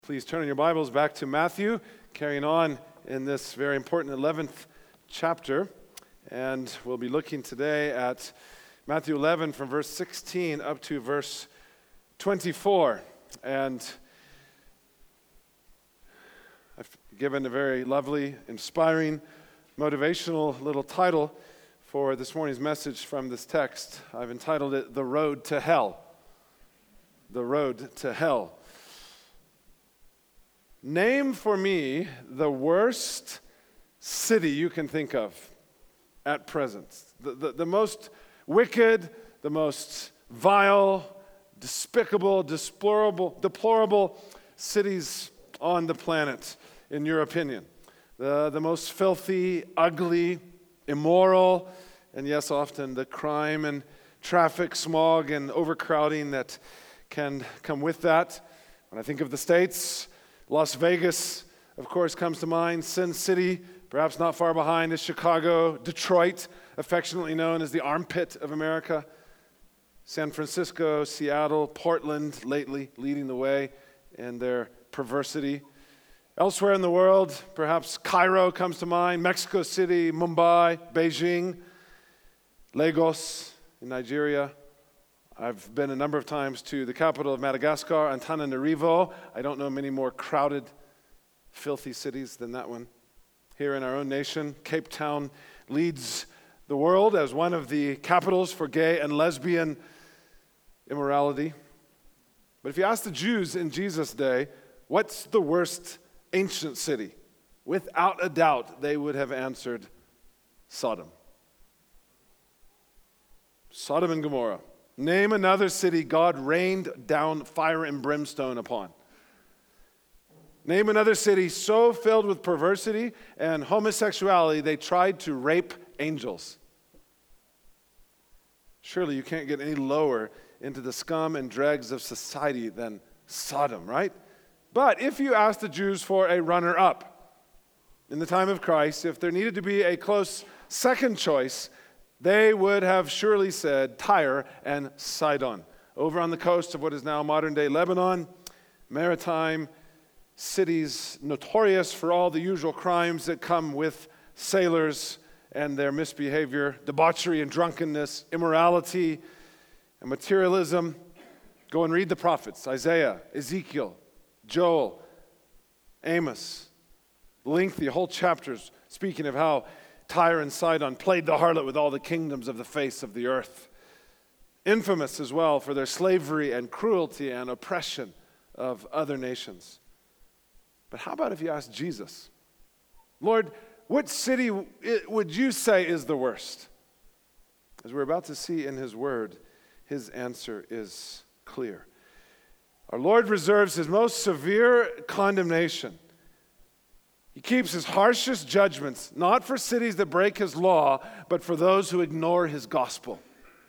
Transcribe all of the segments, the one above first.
Please turn in your Bibles back to Matthew, carrying on in this very important 11th chapter. And we'll be looking today at Matthew 11 from verse 16 up to verse 24. And I've given a very lovely, inspiring, motivational little title for this morning's message from this text. I've entitled it, The Road to Hell. The Road to Hell. Name for me the worst city you can think of at present. The most wicked, the most vile, despicable, deplorable cities on the planet, in your opinion. The most filthy, ugly, immoral, and yes, often the crime and traffic, smog, and overcrowding that can come with that. When I think of the States, Las Vegas, of course, comes to mind. Sin City, perhaps not far behind, is Chicago. Detroit, affectionately known as the armpit of America. San Francisco, Seattle, Portland, lately leading the way in their perversity. Elsewhere in the world, perhaps Cairo comes to mind. Mexico City, Mumbai, Beijing, Lagos in Nigeria. I've been a number of times to the capital of Madagascar, Antananarivo. I don't know many more crowded, filthy cities than that one. Here in our own nation, Cape Town leads the world as one of the capitals for gay and lesbian immorality. But if you ask the Jews in Jesus' day, what's the worst ancient city? Without a doubt, they would have answered Sodom. Sodom and Gomorrah. Name another city God rained down fire and brimstone upon. Name another city so filled with perversity and homosexuality they tried to rape angels. Surely you can't get any lower into the scum and dregs of society than Sodom, right? But if you ask the Jews for a runner-up in the time of Christ, if there needed to be a close second choice, they would have surely said Tyre and Sidon. Over on the coast of what is now modern-day Lebanon, maritime cities notorious for all the usual crimes that come with sailors and their misbehavior, debauchery and drunkenness, immorality and materialism. Go and read the prophets, Isaiah, Ezekiel, Joel, Amos. Lengthy whole chapters speaking of how Tyre and Sidon played the harlot with all the kingdoms of the face of the earth. Infamous as well for their slavery and cruelty and oppression of other nations. But how about if you ask Jesus, Lord, what city would you say is the worst? As we're about to see in his word, his answer is clear. Our Lord reserves his most severe condemnation. He keeps his harshest judgments, not for cities that break his law, but for those who ignore his gospel.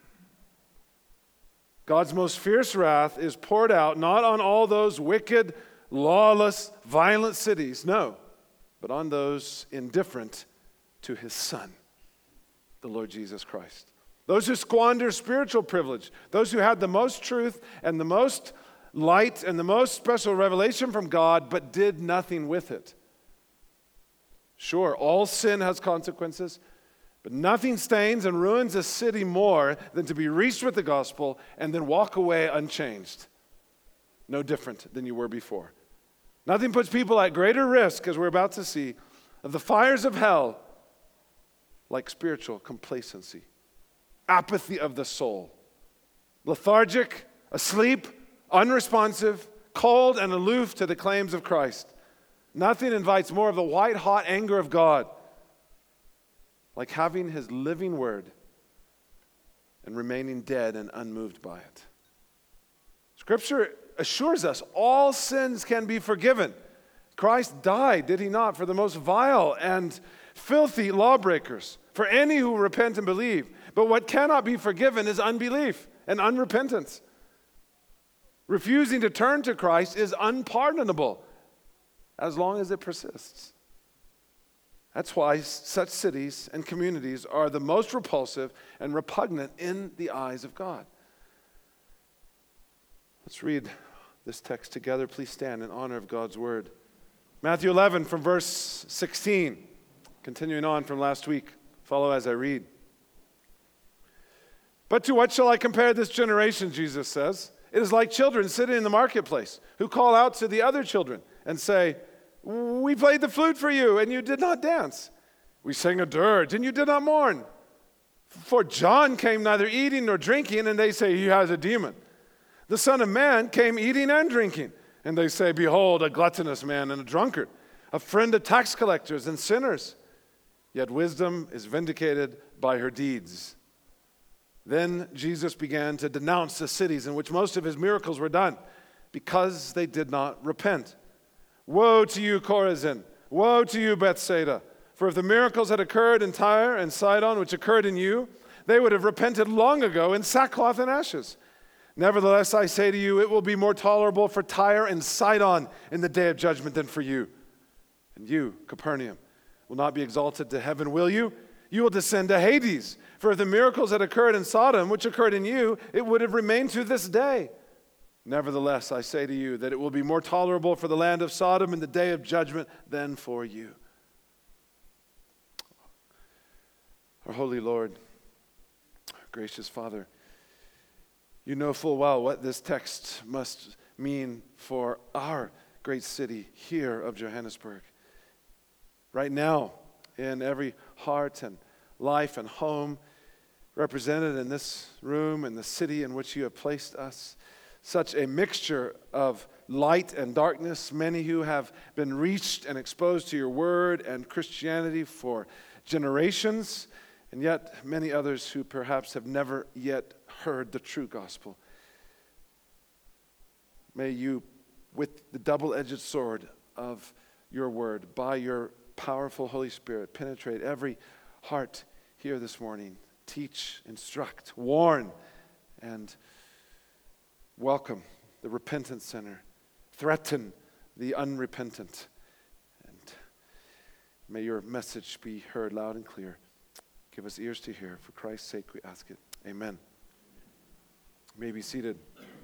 God's most fierce wrath is poured out not on all those wicked, lawless, violent cities, no, but on those indifferent to his Son, the Lord Jesus Christ. Those who squander spiritual privilege, those who had the most truth and the most light and the most special revelation from God, but did nothing with it. Sure, all sin has consequences, but nothing stains and ruins a city more than to be reached with the gospel and then walk away unchanged. No different than you were before. Nothing puts people at greater risk, as we're about to see, of the fires of hell like spiritual complacency, apathy of the soul, lethargic, asleep, unresponsive, cold, and aloof to the claims of Christ. Nothing invites more of the white-hot anger of God, like having his living word and remaining dead and unmoved by it. Scripture assures us all sins can be forgiven. Christ died, did he not, for the most vile and filthy lawbreakers, for any who repent and believe. But what cannot be forgiven is unbelief and unrepentance. Refusing to turn to Christ is unpardonable, as long as it persists. That's why such cities and communities are the most repulsive and repugnant in the eyes of God. Let's read this text together. Please stand in honor of God's word. Matthew 11 from verse 16. Continuing on from last week. Follow as I read. But to what shall I compare this generation, Jesus says? It is like children sitting in the marketplace who call out to the other children and say, we played the flute for you and you did not dance. We sang a dirge and you did not mourn. For John came neither eating nor drinking, and they say he has a demon. The Son of Man came eating and drinking, and they say, behold, a gluttonous man and a drunkard, a friend of tax collectors and sinners. Yet wisdom is vindicated by her deeds. Then Jesus began to denounce the cities in which most of his miracles were done, because they did not repent. Woe to you, Chorazin! Woe to you, Bethsaida! For if the miracles had occurred in Tyre and Sidon, which occurred in you, they would have repented long ago in sackcloth and ashes. Nevertheless, I say to you, it will be more tolerable for Tyre and Sidon in the day of judgment than for you. And you, Capernaum, will not be exalted to heaven, will you? You will descend to Hades. For if the miracles had occurred in Sodom, which occurred in you, it would have remained to this day. Nevertheless, I say to you that it will be more tolerable for the land of Sodom in the day of judgment than for you. Our holy Lord, our gracious Father, you know full well what this text must mean for our great city here of Johannesburg. Right now, in every heart and life and home represented in this room and the city in which you have placed us, such a mixture of light and darkness, many who have been reached and exposed to your word and Christianity for generations, and yet many others who perhaps have never yet heard the true gospel. May you, with the double-edged sword of your word, by your powerful Holy Spirit, penetrate every heart here this morning. Teach, instruct, warn, and welcome the repentant sinner. Threaten the unrepentant. And may your message be heard loud and clear. Give us ears to hear. For Christ's sake we ask it. Amen. You may be seated.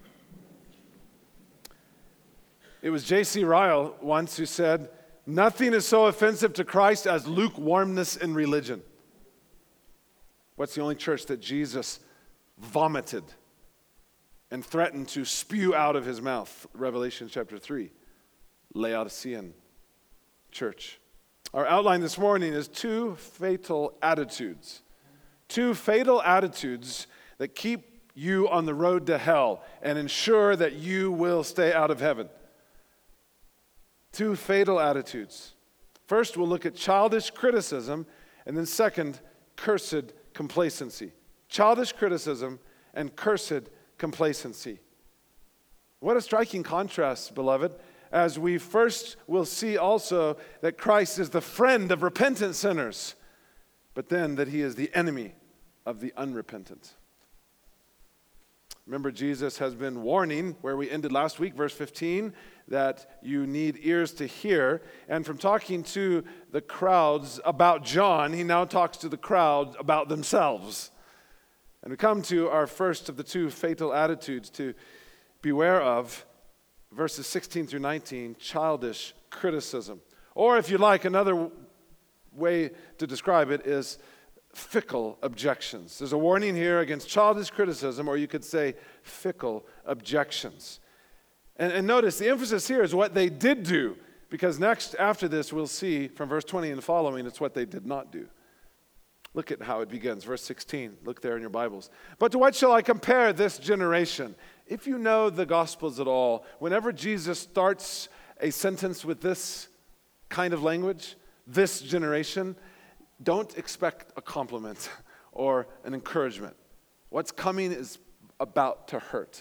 It was J.C. Ryle once who said, nothing is so offensive to Christ as lukewarmness in religion. What's the only church that Jesus vomited and threatened to spew out of his mouth? Revelation chapter 3, Laodicean church. Our outline this morning is two fatal attitudes. Two fatal attitudes that keep you on the road to hell and ensure that you will stay out of heaven. Two fatal attitudes. First, we'll look at childish criticism, and then second, cursed complacency. Childish criticism and cursed complacency. What a striking contrast, beloved, as we first will see also that Christ is the friend of repentant sinners, but then that he is the enemy of the unrepentant. Remember, Jesus has been warning, where we ended last week, verse 15, that you need ears to hear. And from talking to the crowds about John, he now talks to the crowd about themselves. And we come to our first of the two fatal attitudes to beware of, verses 16 through 19, childish criticism. Or if you like, another way to describe it is fickle objections. There's a warning here against childish criticism, or you could say fickle objections. And notice the emphasis here is what they did do, because next, after this, we'll see from verse 20 and following, it's what they did not do. Look at how it begins. Verse 16, look there in your Bibles. But to what shall I compare this generation? If you know the Gospels at all, whenever Jesus starts a sentence with this kind of language, this generation, don't expect a compliment or an encouragement. What's coming is about to hurt.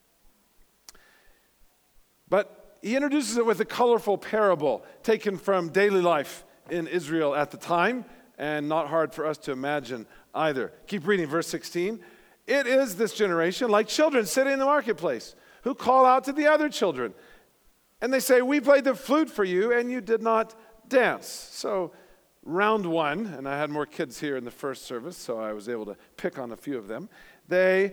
But he introduces it with a colorful parable taken from daily life in Israel at the time, and not hard for us to imagine either. Keep reading, verse 16. It is this generation like children sitting in the marketplace who call out to the other children. And they say, we played the flute for you and you did not dance. So round one, and I had more kids here in the first service, so I was able to pick on a few of them. They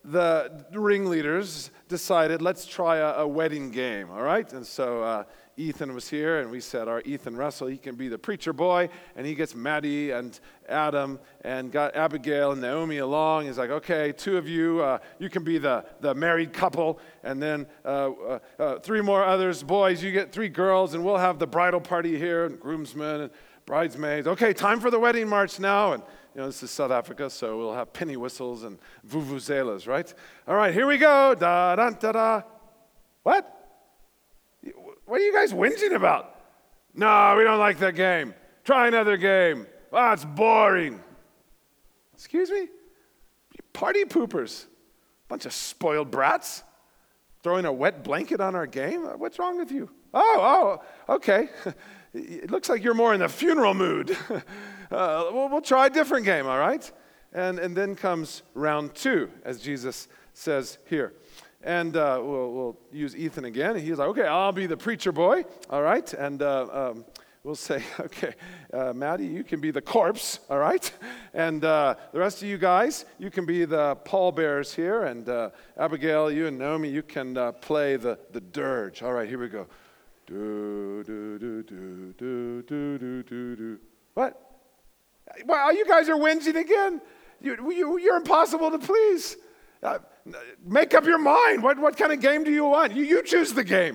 the ringleaders decided, let's try a wedding game, all right? And so Ethan was here, and we said, our Ethan Russell, he can be the preacher boy, and he gets Maddie and Adam and got Abigail and Naomi along. He's like, okay, two of you, you can be the married couple, and then three more others, boys, you get three girls, and we'll have the bridal party here, and groomsmen and bridesmaids. Okay, time for the wedding march now, and this is South Africa, so we'll have penny whistles and vuvuzelas, right? All right, here we go. Da da da da. What? What are you guys whinging about? No, we don't like that game. Try another game. Ah, it's boring. Excuse me? Party poopers. Bunch of spoiled brats. Throwing a wet blanket on our game? What's wrong with you? Oh, okay. It looks like you're more in the funeral mood. We'll try a different game, all right? And then comes round two, as Jesus says here. And we'll use Ethan again. He's like, okay, I'll be the preacher boy, all right? And we'll say, okay, Maddie, you can be the corpse, all right? And the rest of you guys, you can be the pallbearers here. And Abigail, you and Naomi, you can play the dirge. All right, here we go. Do, do, do, do, do, do, do, do, do. What? Well, you guys are whinging again? You're impossible to please. Make up your mind. What kind of game do you want? You choose the game.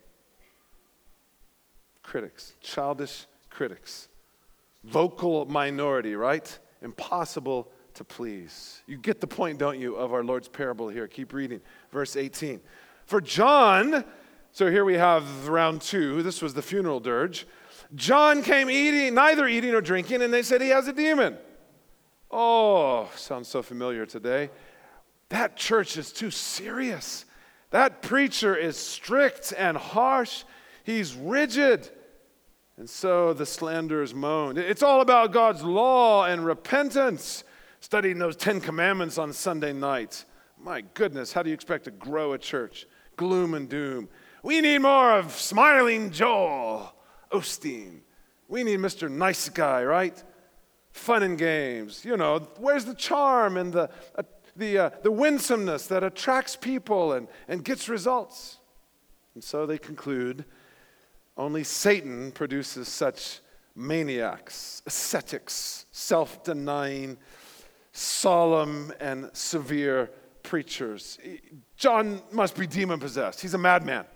Critics, childish critics. Vocal minority, right? Impossible to please. You get the point, don't you, of our Lord's parable here. Keep reading. Verse 18. For John, so here we have round two. This was the funeral dirge. John came neither eating or drinking, and they said he has a demon. Oh, sounds so familiar today. That church is too serious. That preacher is strict and harsh. He's rigid. And so the slanderers moaned. It's all about God's law and repentance. Studying those 10 Commandments on Sunday night. My goodness, how do you expect to grow a church? Gloom and doom. We need more of smiling Joel Osteen. We need Mr. Nice Guy, right? Fun and games. Where's the charm and the winsomeness that attracts people and gets results? And so they conclude, only Satan produces such maniacs, ascetics, self-denying, solemn and severe preachers. John must be demon-possessed. He's a madman.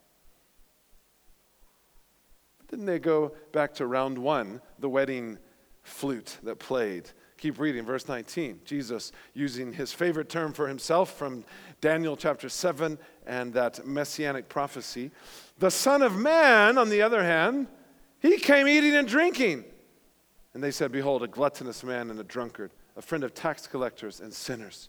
Then they go back to round one, the wedding flute that played. Keep reading, verse 19. Jesus, using his favorite term for himself from Daniel chapter 7 and that messianic prophecy. The Son of Man, on the other hand, he came eating and drinking. And they said, behold, a gluttonous man and a drunkard, a friend of tax collectors and sinners.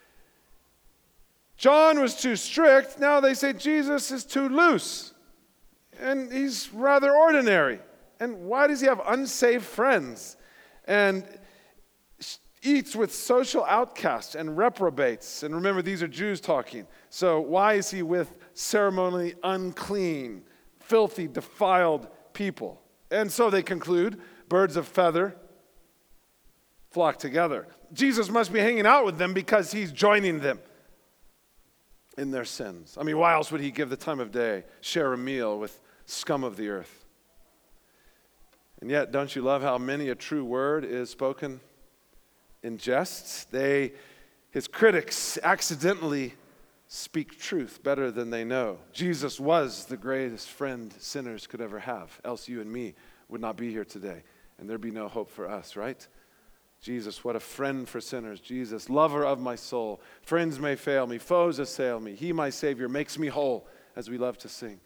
John was too strict. Now they say Jesus is too loose. And he's rather ordinary. And why does he have unsaved friends? And eats with social outcasts and reprobates. And remember, these are Jews talking. So why is he with ceremonially unclean, filthy, defiled people? And so they conclude, birds of feather flock together. Jesus must be hanging out with them because he's joining them in their sins. I mean, why else would he give the time of day, share a meal with scum of the earth? And yet, don't you love how many a true word is spoken in jest? His critics accidentally speak truth better than they know. Jesus was the greatest friend sinners could ever have, else you and me would not be here today, and there'd be no hope for us, right? Jesus, what a friend for sinners. Jesus, lover of my soul. Friends may fail me, foes assail me. He, my Savior, makes me whole, as we love to sing.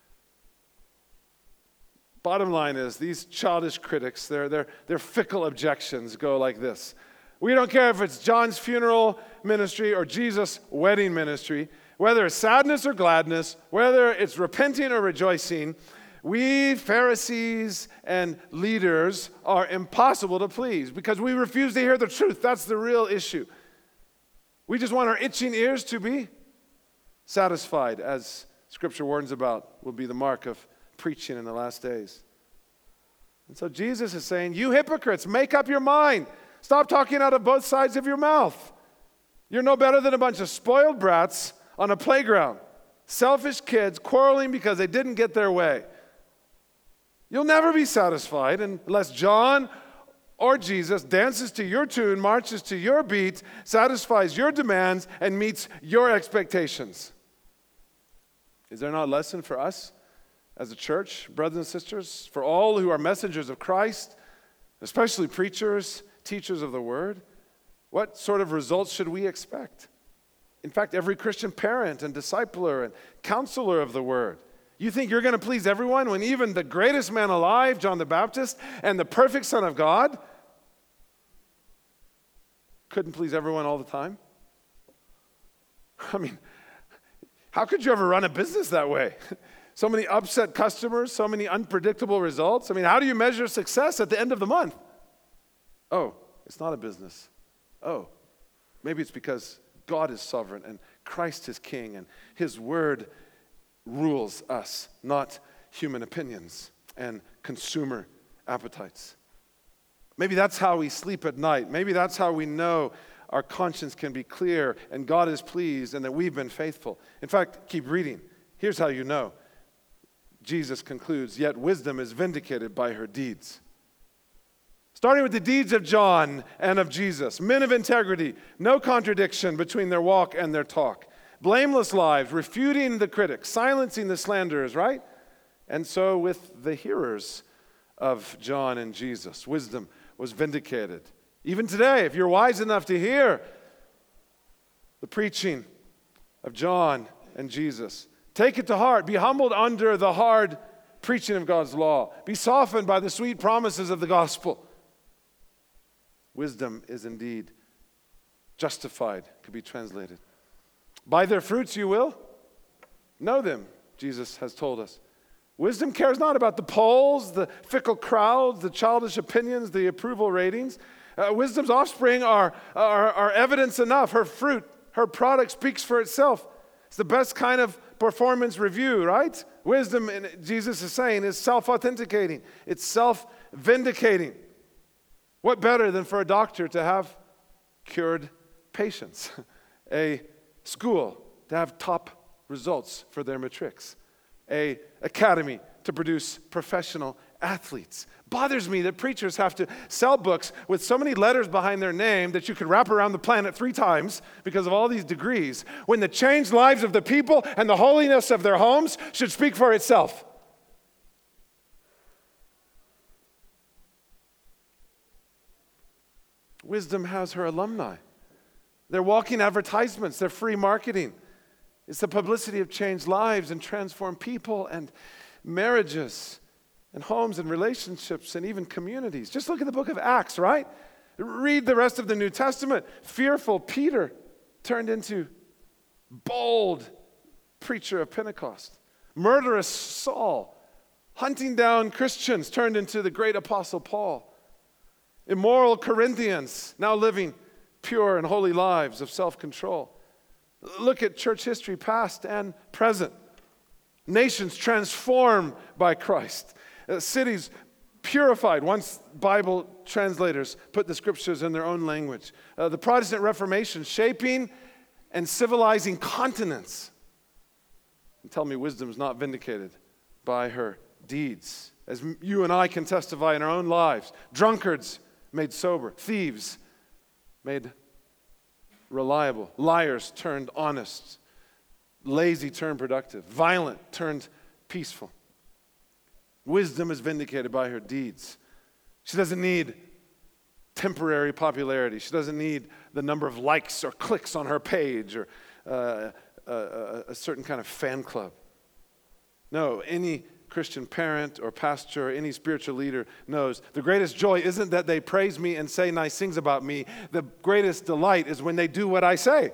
Bottom line is, these childish critics, their fickle objections go like this. We don't care if it's John's funeral ministry or Jesus' wedding ministry, whether it's sadness or gladness, whether it's repenting or rejoicing, we Pharisees and leaders are impossible to please because we refuse to hear the truth. That's the real issue. We just want our itching ears to be satisfied, as Scripture warns about will be the mark of preaching in the last days. And so Jesus is saying, you hypocrites, make up your mind. Stop talking out of both sides of your mouth. You're no better than a bunch of spoiled brats on a playground. Selfish kids quarreling because they didn't get their way. You'll never be satisfied unless John or Jesus dances to your tune, marches to your beat, satisfies your demands, and meets your expectations. Is there not a lesson for us as a church, brothers and sisters, for all who are messengers of Christ, especially preachers, teachers of the word? What sort of results should we expect? In fact, every Christian parent and discipler and counselor of the word. You think you're going to please everyone when even the greatest man alive, John the Baptist, and the perfect Son of God, couldn't please everyone all the time? I mean, how could you ever run a business that way? So many upset customers, so many unpredictable results. I mean, how do you measure success at the end of the month? Oh, it's not a business. Oh, maybe it's because God is sovereign and Christ is king and his word rules us, not human opinions and consumer appetites. Maybe that's how we sleep at night. Maybe that's how we know our conscience can be clear and God is pleased and that we've been faithful. In fact, keep reading. Here's how you know. Jesus concludes, yet wisdom is vindicated by her deeds. Starting with the deeds of John and of Jesus. Men of integrity, no contradiction between their walk and their talk. Blameless lives, refuting the critics, silencing the slanderers, right? And so with the hearers of John and Jesus, wisdom was vindicated. Even today, if you're wise enough to hear the preaching of John and Jesus, take it to heart. Be humbled under the hard preaching of God's law. Be softened by the sweet promises of the gospel. Wisdom is indeed justified, could be translated. By their fruits you will know them, Jesus has told us. Wisdom cares not about the polls, the fickle crowds, the childish opinions, the approval ratings. Wisdom's offspring are evidence enough. Her fruit, her product speaks for itself. It's the best kind of performance review, right? Wisdom, Jesus is saying, is self-authenticating. It's self-vindicating. What better than for a doctor to have cured patients? A school to have top results for their matrics? A academy to produce professional athletes? Bothers me that preachers have to sell books with so many letters behind their name that you could wrap around the planet 3 times because of all these degrees, when the changed lives of the people and the holiness of their homes should speak for itself. Wisdom has her alumni. They're walking advertisements. They're free marketing. It's the publicity of changed lives and transformed people and marriages and homes and relationships and even communities. Just look at the book of Acts, right? Read the rest of the New Testament. Fearful Peter turned into bold preacher of Pentecost. Murderous Saul, hunting down Christians, turned into the great apostle Paul. Immoral Corinthians, now living pure and holy lives of self-control. Look at church history, past and present. Nations transformed by Christ. Cities purified once Bible translators put the scriptures in their own language. The Protestant Reformation shaping and civilizing continents. And tell me wisdom is not vindicated by her deeds. As you and I can testify in our own lives. Drunkards made sober. Thieves made reliable. Liars turned honest. Lazy turned productive. Violent turned peaceful. Wisdom is vindicated by her deeds. She doesn't need temporary popularity. She doesn't need the number of likes or clicks on her page or a certain kind of fan club. No, any Christian parent or pastor or any spiritual leader knows the greatest joy isn't that they praise me and say nice things about me. The greatest delight is when they do what I say.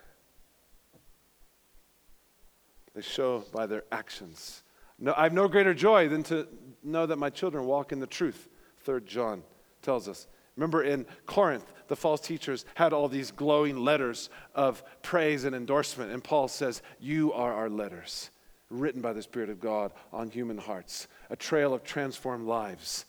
They show by their actions. No, I have no greater joy than to know that my children walk in the truth, 3 John tells us. Remember in Corinth, the false teachers had all these glowing letters of praise and endorsement. And Paul says, you are our letters, written by the Spirit of God on human hearts. A trail of transformed lives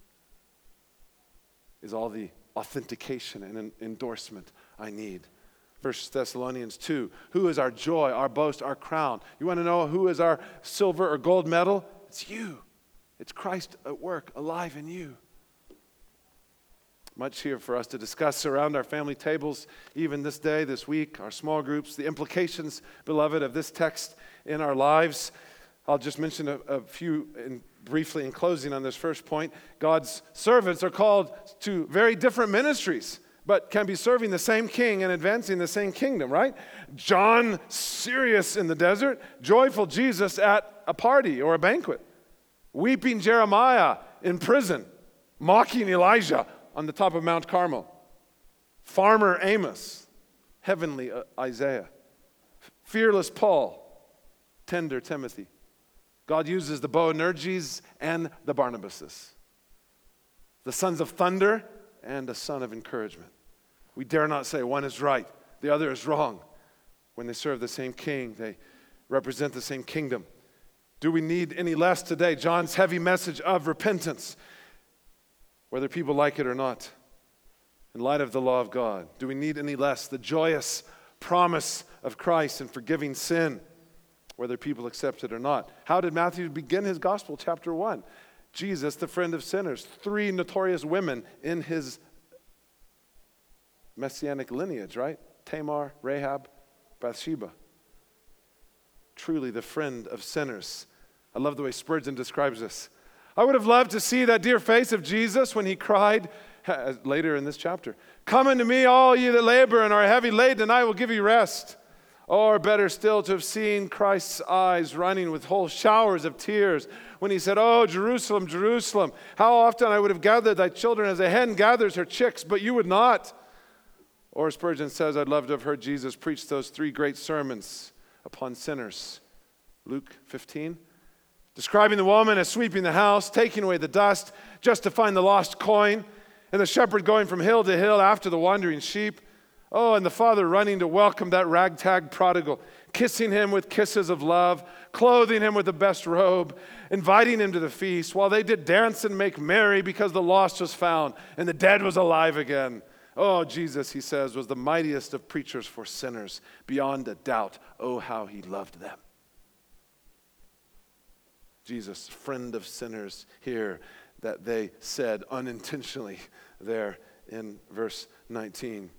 is all the authentication and endorsement I need. 1 Thessalonians 2. Who is our joy, our boast, our crown? You want to know who is our silver or gold medal? It's you. It's Christ at work, alive in you. Much here for us to discuss around our family tables, even this day, this week, our small groups, the implications, beloved, of this text in our lives. I'll just mention a few briefly in closing on this first point. God's servants are called to very different ministries, but can be serving the same king and advancing the same kingdom, right? John, serious in the desert. Joyful Jesus at a party or a banquet. Weeping Jeremiah in prison. Mocking Elijah on the top of Mount Carmel. Farmer Amos. Heavenly Isaiah. Fearless Paul. Tender Timothy. God uses the Boanerges and the Barnabases. The sons of thunder and a son of encouragement. We dare not say one is right, the other is wrong. When they serve the same king, they represent the same kingdom. Do we need any less today? John's heavy message of repentance, whether people like it or not, in light of the law of God. Do we need any less the joyous promise of Christ in forgiving sin, whether people accept it or not? How did Matthew begin his gospel? Chapter 1. Jesus, the friend of sinners. 3 notorious women in his messianic lineage, right? Tamar, Rahab, Bathsheba. Truly the friend of sinners. I love the way Spurgeon describes this. I would have loved to see that dear face of Jesus when he cried, later in this chapter, "Come unto me, all ye that labor and are heavy laden, and I will give you rest." Or better still, to have seen Christ's eyes running with whole showers of tears when he said, "Oh, Jerusalem, Jerusalem, how often I would have gathered thy children as a hen gathers her chicks, but you would not." Or Spurgeon says, I'd love to have heard Jesus preach those 3 great sermons upon sinners. Luke 15, describing the woman as sweeping the house, taking away the dust, just to find the lost coin, and the shepherd going from hill to hill after the wandering sheep. Oh, and the father running to welcome that ragtag prodigal, kissing him with kisses of love, clothing him with the best robe, inviting him to the feast, while they did dance and make merry because the lost was found and the dead was alive again. Oh, Jesus, he says, was the mightiest of preachers for sinners, beyond a doubt. Oh, how he loved them. Jesus, friend of sinners, here that they said unintentionally there in verse 19.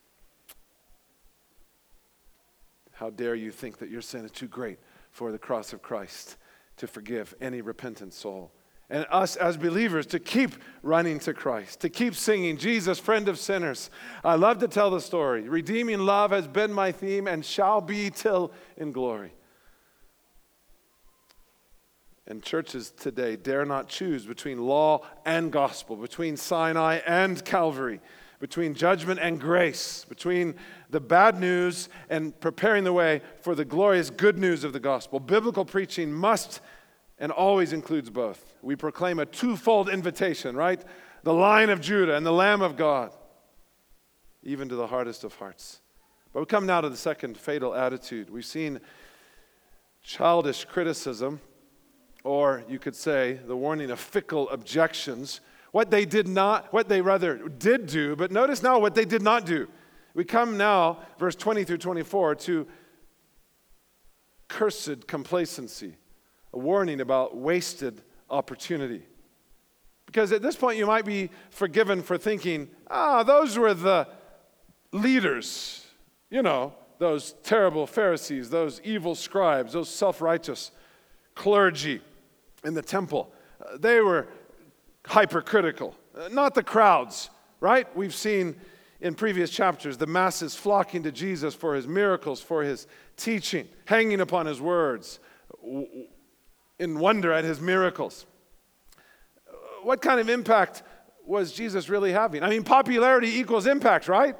How dare you think that your sin is too great for the cross of Christ to forgive any repentant soul? And us as believers to keep running to Christ, to keep singing, Jesus, friend of sinners. I love to tell the story. Redeeming love has been my theme and shall be till in glory. And churches today dare not choose between law and gospel, between Sinai and Calvary, between judgment and grace, between the bad news and preparing the way for the glorious good news of the gospel. Biblical preaching must and always includes both. We proclaim a twofold invitation, right? The Lion of Judah and the Lamb of God, even to the hardest of hearts. But we come now to the second fatal attitude. We've seen childish criticism, or you could say the warning of fickle objections. What they did do, but notice now what they did not do. We come now, verse 20 through 24, to cursed complacency, a warning about wasted opportunity. Because at this point you might be forgiven for thinking, those were the leaders, those terrible Pharisees, those evil scribes, those self-righteous clergy in the temple. They were hypercritical, not the crowds, right? We've seen in previous chapters the masses flocking to Jesus for his miracles, for his teaching, hanging upon his words, in wonder at his miracles. What kind of impact was Jesus really having? I mean, popularity equals impact, right?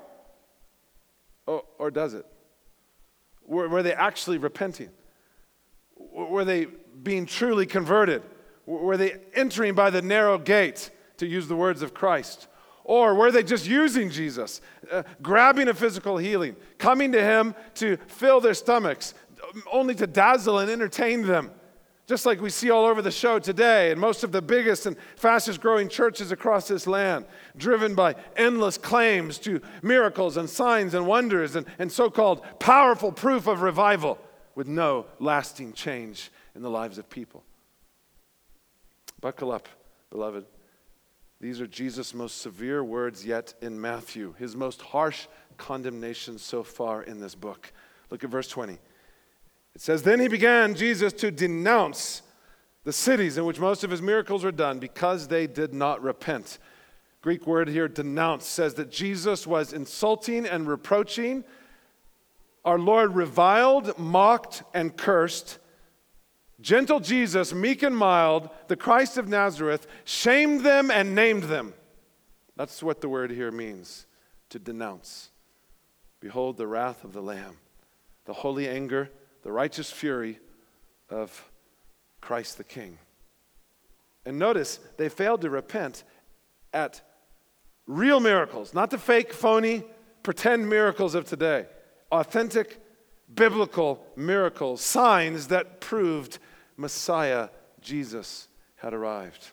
Or does it? Were they actually repenting? Were they being truly converted? Were they entering by the narrow gate, to use the words of Christ? Or were they just using Jesus, grabbing a physical healing, coming to him to fill their stomachs, only to dazzle and entertain them, just like we see all over the show today, and most of the biggest and fastest growing churches across this land, driven by endless claims to miracles and signs and wonders and so-called powerful proof of revival with no lasting change in the lives of people. Buckle up, beloved. These are Jesus' most severe words yet in Matthew, his most harsh condemnation so far in this book. Look at verse 20. It says, "Then he began, Jesus, to denounce the cities in which most of his miracles were done because they did not repent." Greek word here, denounce, says that Jesus was insulting and reproaching. Our Lord reviled, mocked, and cursed. Gentle Jesus, meek and mild, the Christ of Nazareth, shamed them and named them. That's what the word here means, to denounce. Behold the wrath of the Lamb, the holy anger, the righteous fury of Christ the King. And notice, they failed to repent at real miracles, not the fake, phony, pretend miracles of today. Authentic, biblical miracles, signs that proved Messiah, Jesus, had arrived.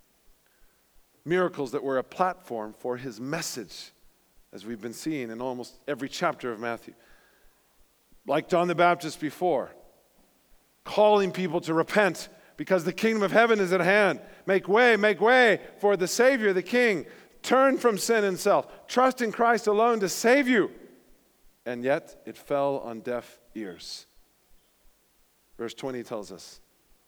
Miracles that were a platform for his message, as we've been seeing in almost every chapter of Matthew. Like John the Baptist before, calling people to repent because the kingdom of heaven is at hand. Make way for the Savior, the King. Turn from sin and self. Trust in Christ alone to save you. And yet it fell on deaf ears. Verse 20 tells us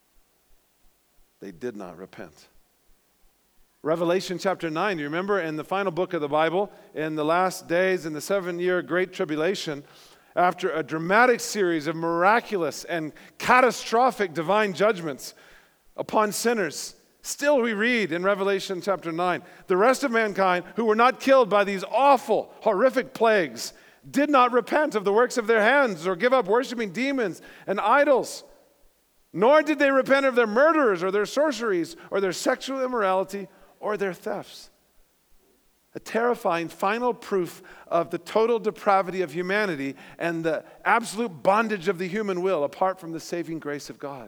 they did not repent. Revelation chapter 9, you remember in the final book of the Bible, in the last days, in the 7-year Great Tribulation, after a dramatic series of miraculous and catastrophic divine judgments upon sinners, still we read in Revelation chapter 9, the rest of mankind who were not killed by these awful, horrific plagues did not repent of the works of their hands or give up worshiping demons and idols, nor did they repent of their murders or their sorceries or their sexual immorality or their thefts. A terrifying final proof of the total depravity of humanity and the absolute bondage of the human will apart from the saving grace of God.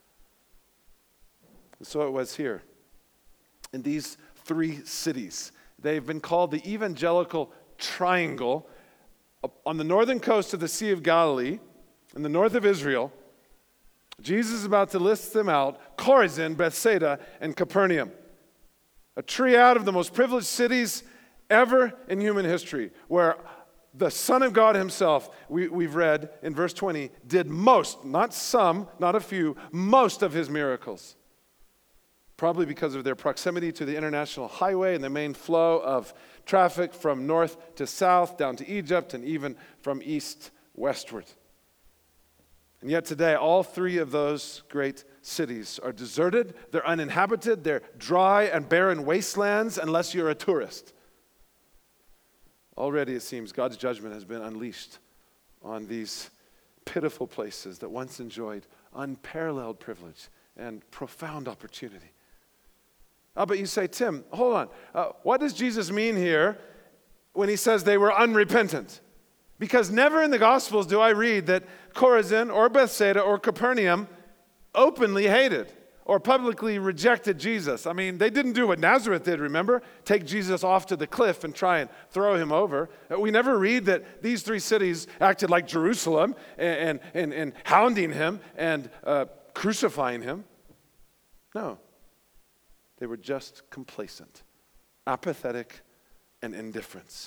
And so it was here in these 3 cities. They've been called the evangelical triangle on the northern coast of the Sea of Galilee, in the north of Israel. Jesus is about to list them out: Chorazin, Bethsaida, and Capernaum. A triad of the most privileged cities ever in human history, where the Son of God himself, we've read in verse 20, did most, not some, not a few, most of his miracles. Probably because of their proximity to the international highway and the main flow of traffic from north to south, down to Egypt, and even from east westward. And yet today, all 3 of those great cities are deserted, they're uninhabited, they're dry and barren wastelands unless you're a tourist. Already, it seems, God's judgment has been unleashed on these pitiful places that once enjoyed unparalleled privilege and profound opportunity. But you say, Tim, hold on. What does Jesus mean here when he says they were unrepentant? Because never in the Gospels do I read that Chorazin or Bethsaida or Capernaum openly hated or publicly rejected Jesus. I mean, they didn't do what Nazareth did, remember? Take Jesus off to the cliff and try and throw him over. We never read that these 3 cities acted like Jerusalem and hounding him and crucifying him. No. They were just complacent, apathetic, and indifferent.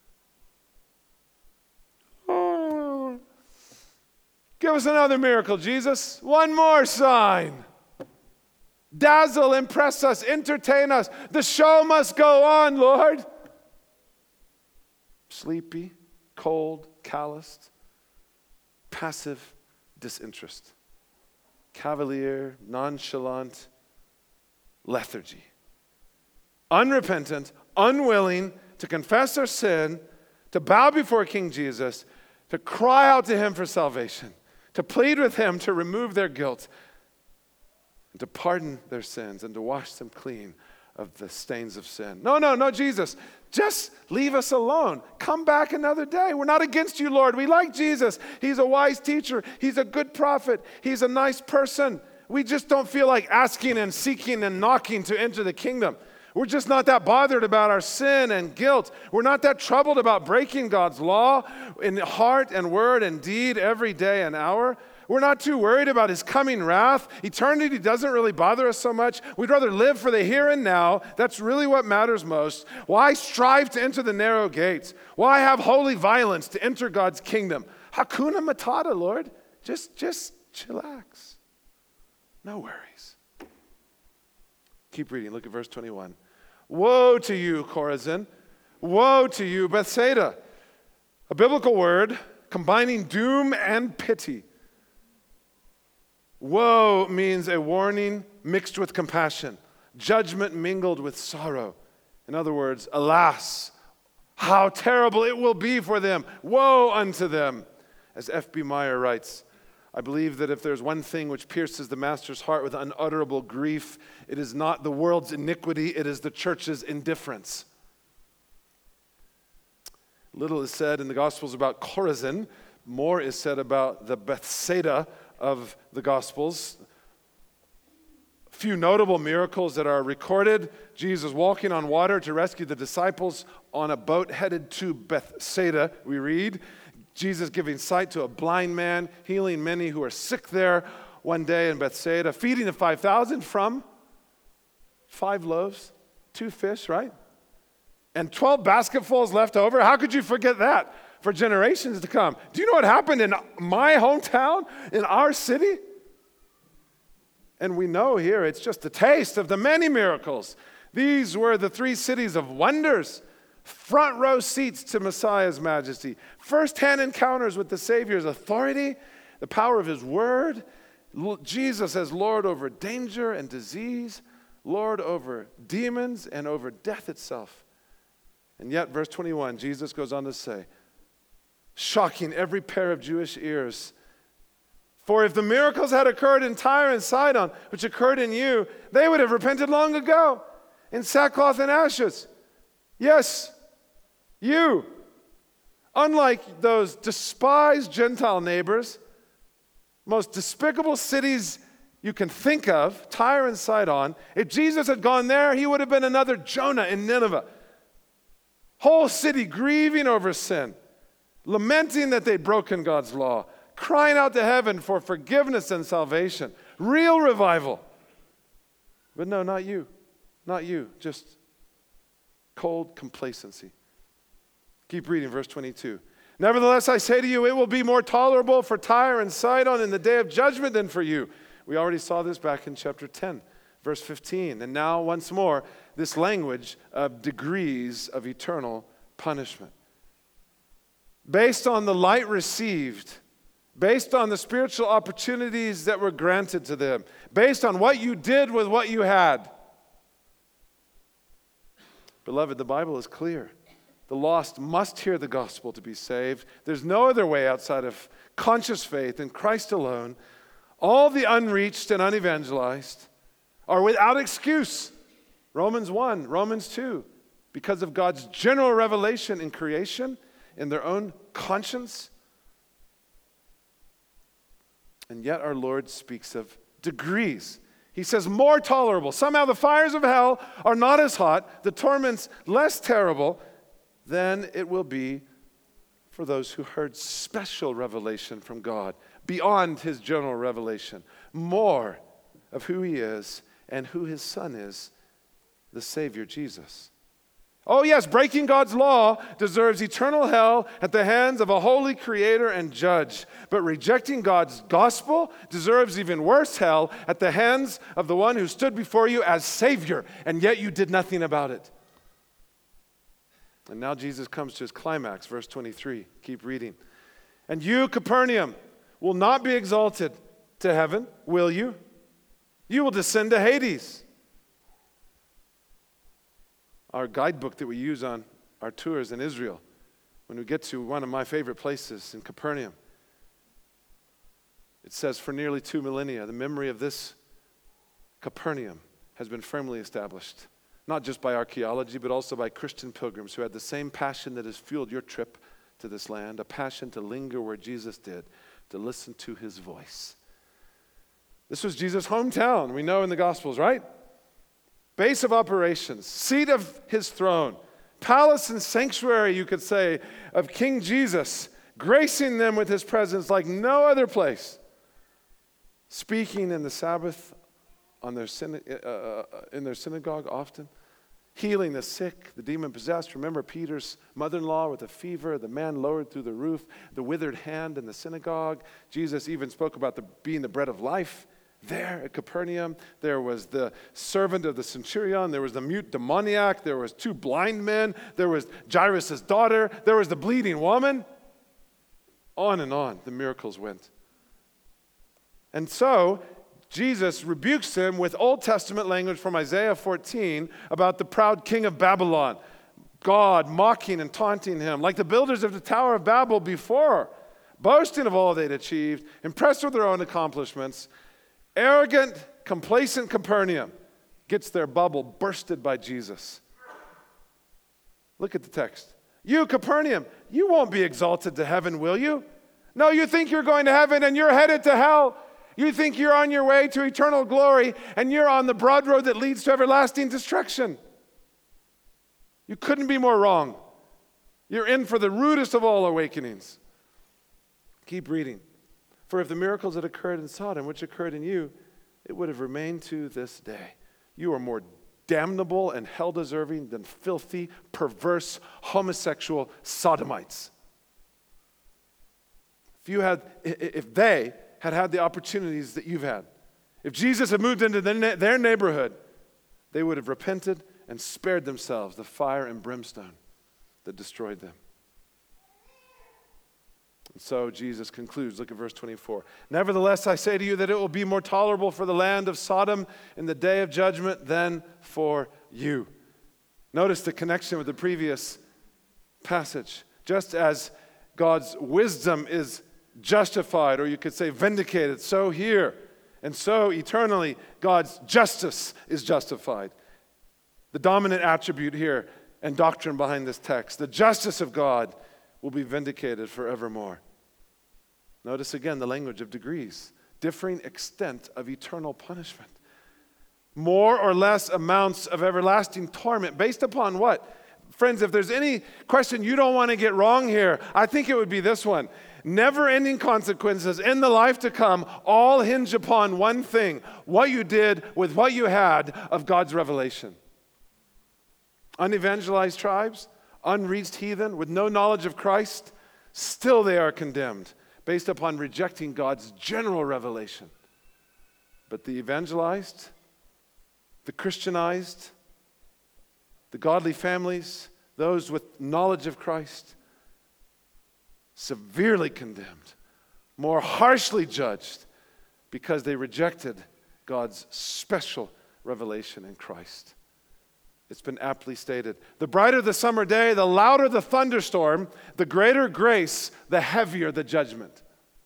Oh, give us another miracle, Jesus. One more sign. Dazzle, impress us, entertain us. The show must go on, Lord. Sleepy, cold, calloused, passive disinterest, cavalier, nonchalant lethargy. Unrepentant, unwilling to confess their sin, to bow before King Jesus, to cry out to him for salvation, to plead with him to remove their guilt, and to pardon their sins and to wash them clean of the stains of sin. No, Jesus, just leave us alone. Come back another day. We're not against you, Lord. We like Jesus. He's a wise teacher. He's a good prophet. He's a nice person. we just don't feel like asking and seeking and knocking to enter the kingdom. We're just not that bothered about our sin and guilt. We're not that troubled about breaking God's law in heart and word and deed every day and hour. We're not too worried about his coming wrath. Eternity doesn't really bother us so much. We'd rather live for the here and now. That's really what matters most. Why strive to enter the narrow gates? Why have holy violence to enter God's kingdom? Hakuna Matata, Lord. Just chillax. No worries. Keep reading. Look at verse 21. Woe to you, Chorazin. Woe to you, Bethsaida. A biblical word combining doom and pity. Woe means a warning mixed with compassion, judgment mingled with sorrow. In other words, alas, how terrible it will be for them. Woe unto them. As F.B. Meyer writes, I believe that if there's one thing which pierces the master's heart with unutterable grief, it is not the world's iniquity, it is the church's indifference. Little is said in the Gospels about Chorazin. More is said about the Bethsaida of the Gospels. A few notable miracles that are recorded. Jesus walking on water to rescue the disciples on a boat headed to Bethsaida, we read. Jesus giving sight to a blind man, healing many who are sick there one day in Bethsaida, feeding the 5,000 from 5 loaves, 2 fish, right? And 12 basketfuls left over. How could you forget that for generations to come? Do you know what happened in my hometown, in our city? And we know here it's just a taste of the many miracles. These were the 3 cities of wonders. Front row seats to Messiah's majesty. First-hand encounters with the Savior's authority, the power of his word. Jesus as Lord over danger and disease, Lord over demons and over death itself. And yet, verse 21, Jesus goes on to say, shocking every pair of Jewish ears, for if the miracles had occurred in Tyre and Sidon, which occurred in you, they would have repented long ago in sackcloth and ashes. Yes, you, unlike those despised Gentile neighbors, most despicable cities you can think of, Tyre and Sidon, if Jesus had gone there, he would have been another Jonah in Nineveh. Whole city grieving over sin, lamenting that they'd broken God's law, crying out to heaven for forgiveness and salvation. Real revival. But no, not you. Not you. Just cold complacency. Keep reading, verse 22. Nevertheless, I say to you, it will be more tolerable for Tyre and Sidon in the day of judgment than for you. We already saw this back in chapter 10, verse 15. And now, once more, this language of degrees of eternal punishment. Based on the light received, based on the spiritual opportunities that were granted to them, based on what you did with what you had. Beloved, the Bible is clear. The lost must hear the gospel to be saved. There's no other way outside of conscious faith in Christ alone. All the unreached and unevangelized are without excuse. Romans 1, Romans 2, because of God's general revelation in creation, in their own conscience. And yet our Lord speaks of degrees. He says more tolerable. Somehow the fires of hell are not as hot, the torments less terrible than it will be for those who heard special revelation from God, beyond his general revelation. More of who he is and who his Son is, the Savior Jesus. Oh yes, breaking God's law deserves eternal hell at the hands of a holy creator and judge. But rejecting God's gospel deserves even worse hell at the hands of the one who stood before you as Savior, and yet you did nothing about it. And now Jesus comes to his climax, verse 23. Keep reading. And you, Capernaum, will not be exalted to heaven, will you? You will descend to Hades. Our guidebook that we use on our tours in Israel, when we get to one of my favorite places in Capernaum, it says for nearly 2 millennia, the memory of this Capernaum has been firmly established, not just by archaeology, but also by Christian pilgrims who had the same passion that has fueled your trip to this land, a passion to linger where Jesus did, to listen to his voice. This was Jesus' hometown, we know in the Gospels, right? Base of operations, seat of his throne, palace and sanctuary, you could say, of King Jesus, gracing them with his presence like no other place. Speaking in the Sabbath in their synagogue often, healing the sick, the demon-possessed. Remember Peter's mother-in-law with a fever, the man lowered through the roof, the withered hand in the synagogue. Jesus even spoke about being the bread of life there at Capernaum. There was the servant of the centurion. There was the mute demoniac. There was 2 blind men. There was Jairus' daughter. There was the bleeding woman. On and on the miracles went. And so Jesus rebukes him with Old Testament language from Isaiah 14 about the proud king of Babylon, God mocking and taunting him, like the builders of the Tower of Babel before, boasting of all they'd achieved, impressed with their own accomplishments. Arrogant, complacent Capernaum gets their bubble bursted by Jesus. Look at the text. You, Capernaum, you won't be exalted to heaven, will you? No, you think you're going to heaven and you're headed to hell. You think you're on your way to eternal glory and you're on the broad road that leads to everlasting destruction. You couldn't be more wrong. You're in for the rudest of all awakenings. Keep reading. For if the miracles that occurred in Sodom, which occurred in you, it would have remained to this day. You are more damnable and hell-deserving than filthy, perverse, homosexual sodomites. If they had the opportunities that you've had, if Jesus had moved into their neighborhood, they would have repented and spared themselves the fire and brimstone that destroyed them. And so Jesus concludes, look at verse 24. Nevertheless, I say to you that it will be more tolerable for the land of Sodom in the day of judgment than for you. Notice the connection with the previous passage. Just as God's wisdom is justified, or you could say vindicated, so here, and so eternally, God's justice is justified. The dominant attribute here and doctrine behind this text, the justice of God will be vindicated forevermore. Notice again the language of degrees, differing extent of eternal punishment. More or less amounts of everlasting torment based upon what? Friends, if there's any question you don't want to get wrong here, I think it would be this one. Never-ending consequences in the life to come all hinge upon one thing: what you did with what you had of God's revelation. Unevangelized tribes, unreached heathen with no knowledge of Christ, still they are condemned based upon rejecting God's general revelation. But the evangelized, the Christianized, the godly families, those with knowledge of Christ, severely condemned, more harshly judged because they rejected God's special revelation in Christ. It's been aptly stated. The brighter the summer day, the louder the thunderstorm, the greater grace, the heavier the judgment.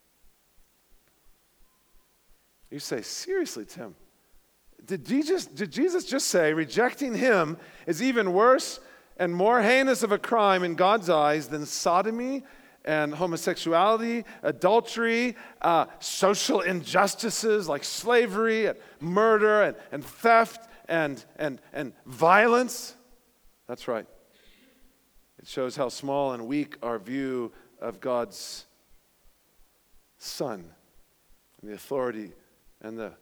You say, seriously, Tim, did Jesus just say rejecting him is even worse and more heinous of a crime in God's eyes than sodomy and homosexuality, adultery, social injustices like slavery and murder and theft and violence? That's right. It shows how small and weak our view of God's Son and the authority and the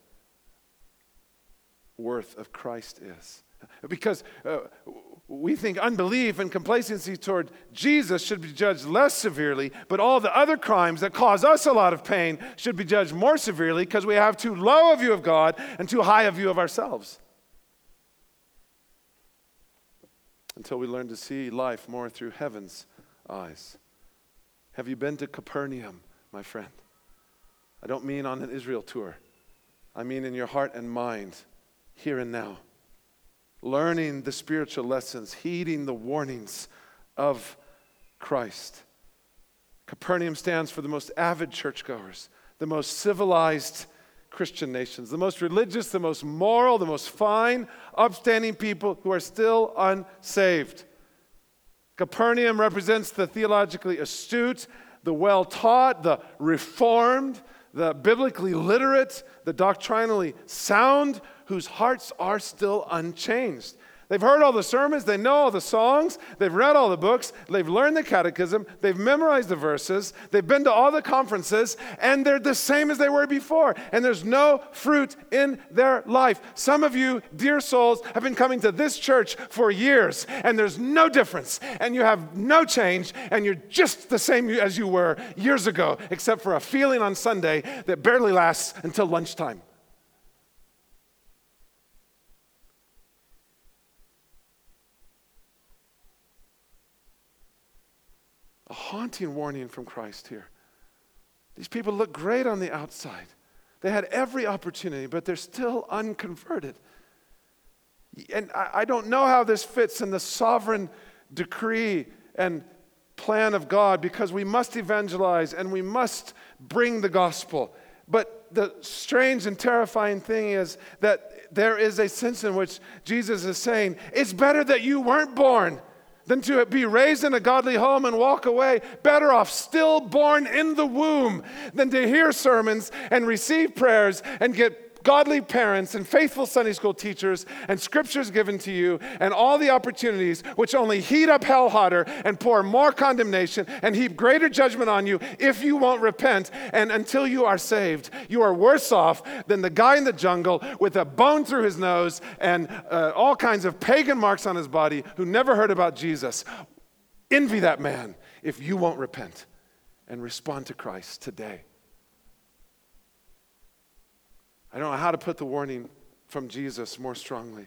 worth of Christ is. Because we think unbelief and complacency toward Jesus should be judged less severely, but all the other crimes that cause us a lot of pain should be judged more severely because we have too low a view of God and too high a view of ourselves. Until we learn to see life more through heaven's eyes. Have you been to Capernaum, my friend? I don't mean on an Israel tour. I mean in your heart and mind, here and now. Learning the spiritual lessons, heeding the warnings of Christ. Capernaum stands for the most avid churchgoers, the most civilized Christian nations, the most religious, the most moral, the most fine, upstanding people who are still unsaved. Capernaum represents the theologically astute, the well-taught, the reformed, the biblically literate, the doctrinally sound, whose hearts are still unchanged. They've heard all the sermons, they know all the songs, they've read all the books, they've learned the catechism, they've memorized the verses, they've been to all the conferences, and they're the same as they were before. And there's no fruit in their life. Some of you, dear souls, have been coming to this church for years, and there's no difference, and you have no change, and you're just the same as you were years ago, except for a feeling on Sunday that barely lasts until lunchtime. A haunting warning from Christ here. These people look great on the outside. They had every opportunity, but they're still unconverted. And I don't know how this fits in the sovereign decree and plan of God, because we must evangelize and we must bring the gospel. But the strange and terrifying thing is that there is a sense in which Jesus is saying, it's better that you weren't born than to be raised in a godly home and walk away. Better off stillborn in the womb than to hear sermons and receive prayers and get godly parents and faithful Sunday school teachers and scriptures given to you and all the opportunities which only heat up hell hotter and pour more condemnation and heap greater judgment on you if you won't repent. And until you are saved, you are worse off than the guy in the jungle with a bone through his nose and all kinds of pagan marks on his body who never heard about Jesus. Envy that man if you won't repent and respond to Christ today. I don't know how to put the warning from Jesus more strongly.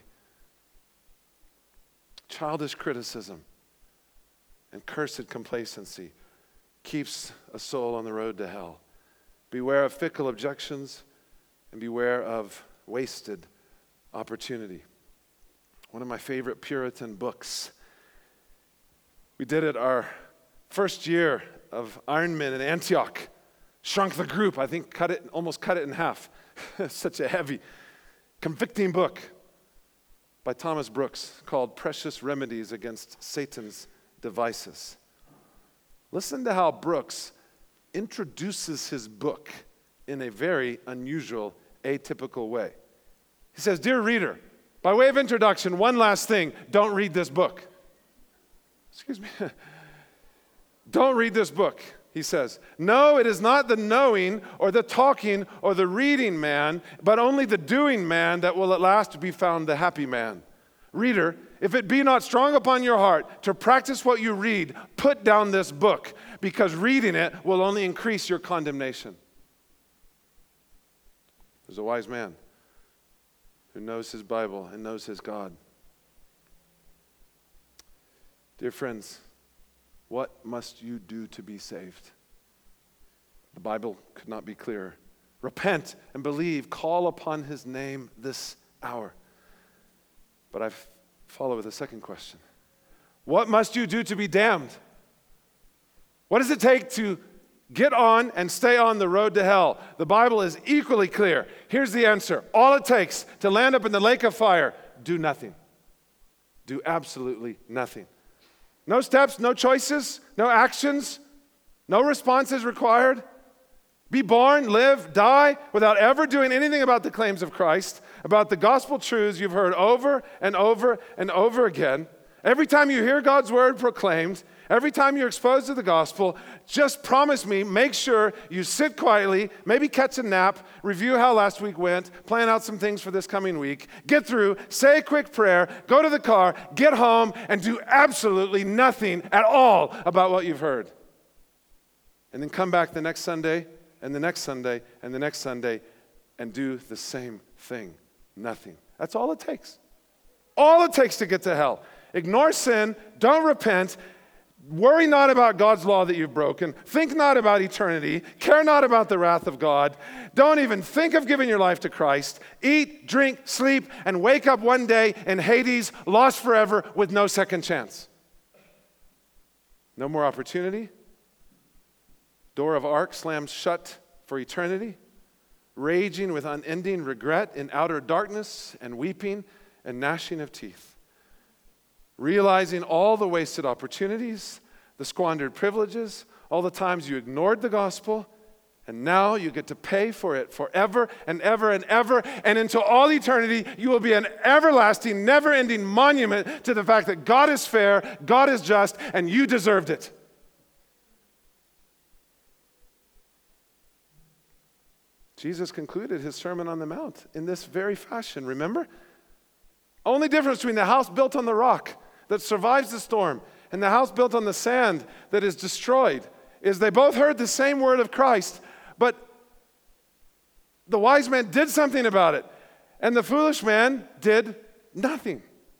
Childish criticism and cursed complacency keeps a soul on the road to hell. Beware of fickle objections and beware of wasted opportunity. One of my favorite Puritan books. We did it our first year of Ironman in Antioch. Shrunk the group, I think almost cut it in half. Such a heavy, convicting book by Thomas Brooks called Precious Remedies Against Satan's Devices. Listen to how Brooks introduces his book in a very unusual, atypical way. He says, "Dear reader, by way of introduction, one last thing, don't read this book." Excuse me. Don't read this book. He says, "No, it is not the knowing or the talking or the reading man, but only the doing man that will at last be found the happy man. Reader, if it be not strong upon your heart to practice what you read, put down this book, because reading it will only increase your condemnation." There's a wise man who knows his Bible and knows his God. Dear friends, what must you do to be saved? The Bible could not be clearer. Repent and believe. Call upon his name this hour. But I follow with a second question. What must you do to be damned? What does it take to get on and stay on the road to hell? The Bible is equally clear. Here's the answer. All it takes to land up in the lake of fire, do nothing. Do absolutely nothing. No steps, no choices, no actions, no responses required. Be born, live, die without ever doing anything about the claims of Christ, about the gospel truths you've heard over and over and over again. Every time you hear God's word proclaimed, every time you're exposed to the gospel, just promise me, make sure you sit quietly, maybe catch a nap, review how last week went, plan out some things for this coming week, get through, say a quick prayer, go to the car, get home, and do absolutely nothing at all about what you've heard. And then come back the next Sunday, and the next Sunday, and the next Sunday, and do the same thing. Nothing. That's all it takes. All it takes to get to hell. Ignore sin, don't repent, worry not about God's law that you've broken, think not about eternity, care not about the wrath of God, don't even think of giving your life to Christ, eat, drink, sleep, and wake up one day in Hades, lost forever with no second chance. No more opportunity. Door of ark slams shut for eternity, raging with unending regret in outer darkness and weeping and gnashing of teeth. Realizing all the wasted opportunities, the squandered privileges, all the times you ignored the gospel And now you get to pay for it forever and ever and ever. And into all eternity, you will be an everlasting, never-ending monument to the fact that God is fair, God is just, and you deserved it. Jesus concluded his Sermon on the Mount in this very fashion, remember? Only difference between the house built on the rock that survives the storm and the house built on the sand that is destroyed is they both heard the same word of Christ, but the wise man did something about it, and the foolish man did nothing.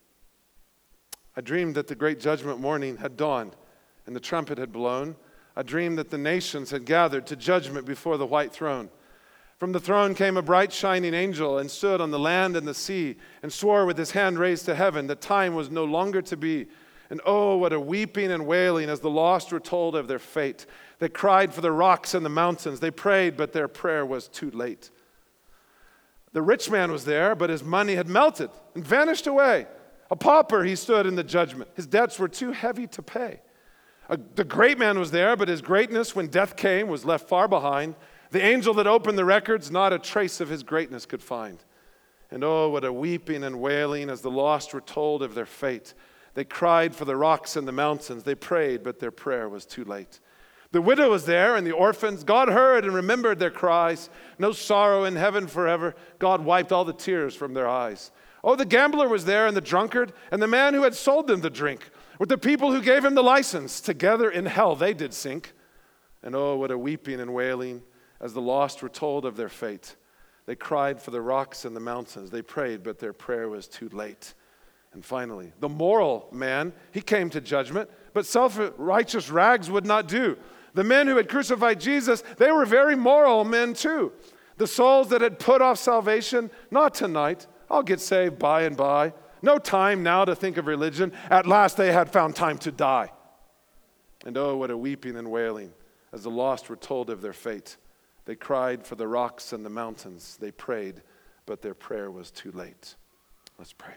I dreamed that the great judgment morning had dawned and the trumpet had blown. I dreamed that the nations had gathered to judgment before the white throne. From the throne came a bright shining angel and stood on the land and the sea and swore with his hand raised to heaven that time was no longer to be. And oh, what a weeping and wailing as the lost were told of their fate. They cried for the rocks and the mountains. They prayed, but their prayer was too late. The rich man was there, but his money had melted and vanished away. A pauper he stood in the judgment. His debts were too heavy to pay. The great man was there, but his greatness, when death came, was left far behind. The angel that opened the records, not a trace of his greatness could find. And oh, what a weeping and wailing as the lost were told of their fate. They cried for the rocks and the mountains. They prayed, but their prayer was too late. The widow was there and the orphans. God heard and remembered their cries. No sorrow in heaven forever. God wiped all the tears from their eyes. Oh, the gambler was there and the drunkard and the man who had sold them the drink. With the people who gave him the license. Together in hell they did sink. And oh, what a weeping and wailing as the lost were told of their fate. They cried for the rocks and the mountains. They prayed, but their prayer was too late. And finally, the moral man, he came to judgment, but self-righteous rags would not do. The men who had crucified Jesus, they were very moral men too. The souls that had put off salvation, not tonight, I'll get saved by and by. No time now to think of religion. At last they had found time to die. And oh, what a weeping and wailing as the lost were told of their fate. They cried for the rocks and the mountains. They prayed, but their prayer was too late. Let's pray.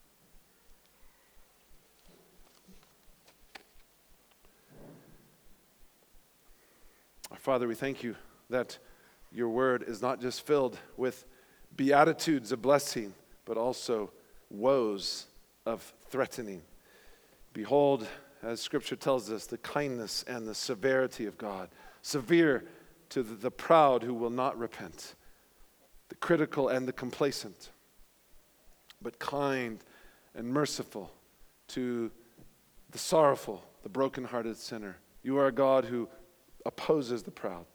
Our Father, we thank you that your word is not just filled with beatitudes of blessing, but also woes of threatening. Behold, as Scripture tells us, the kindness and the severity of God. Severe to the proud who will not repent, the critical and the complacent, but kind and merciful to the sorrowful, the brokenhearted sinner. You are a God who opposes the proud,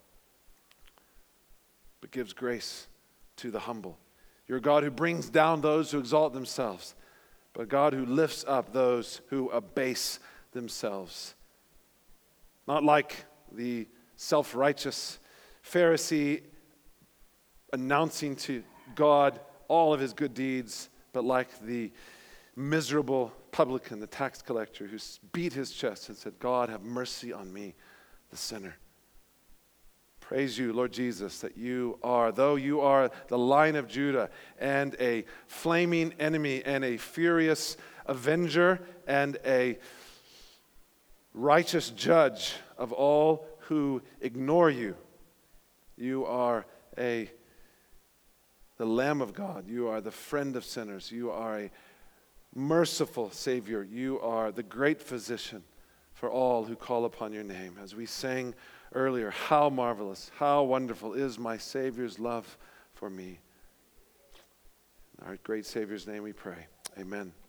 but gives grace to the humble. You're a God who brings down those who exalt themselves, but a God who lifts up those who abase themselves. Not like the self-righteous Pharisee announcing to God all of his good deeds, but like the miserable publican, the tax collector, who beat his chest and said, God, have mercy on me, the sinner. Praise you, Lord Jesus, that you are, though you are the Lion of Judah and a flaming enemy and a furious avenger and a righteous judge of all who ignore you. You are the Lamb of God. You are the friend of sinners. You are a merciful Savior. You are the great physician for all who call upon your name. As we sang earlier, how marvelous, how wonderful is my Savior's love for me. In our great Savior's name we pray. Amen.